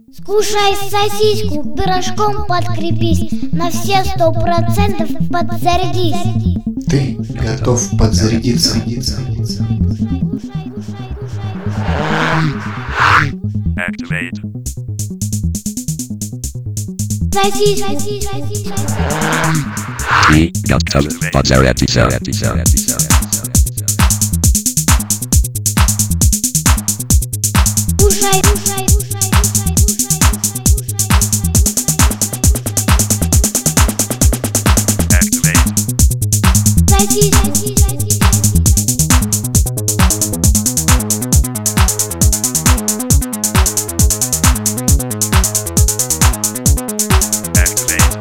Скушай сосиску, пирожком подкрепись, на все 100% подзарядись. Ты готов подзарядиться? Activate. Сосиску. Ты готов подзарядиться? Кушай. Activate. Сосиску. Activate.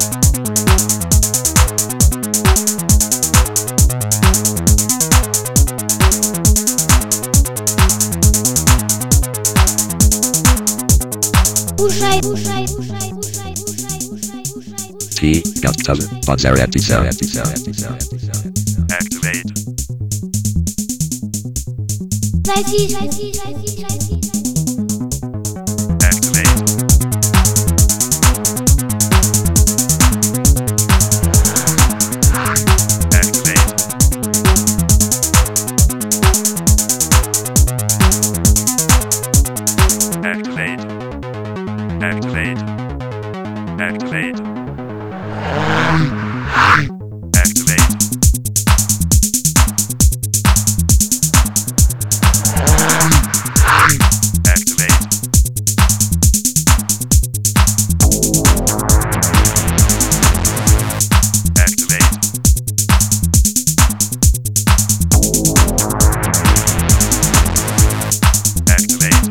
Кушай. Ты готов подзарядиться? Activate. Сосиску. Activate. Activate. Activate. Activate. Activate. Activate. Activate. Activate. Activate.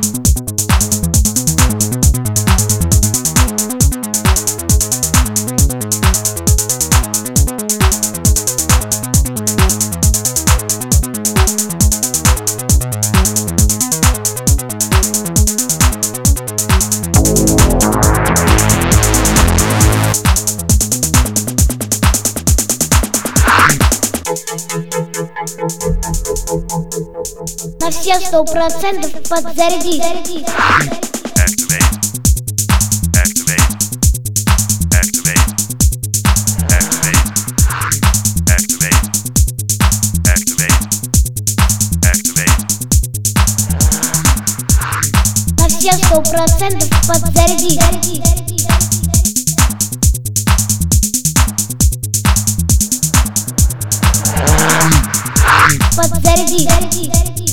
На все 100% подзарядись. Activate. Activate. Activate. Activate. Activate. Activate. Activate. На все 100% подзарядись. Подзарядись.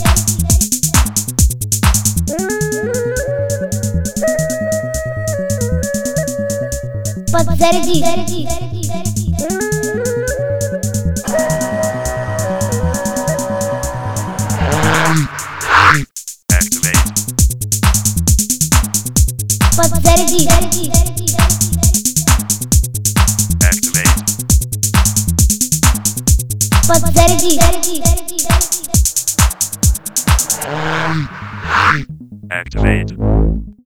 Подзарядись. Activate. Подзарядись. Activate. Подзарядись. Activate.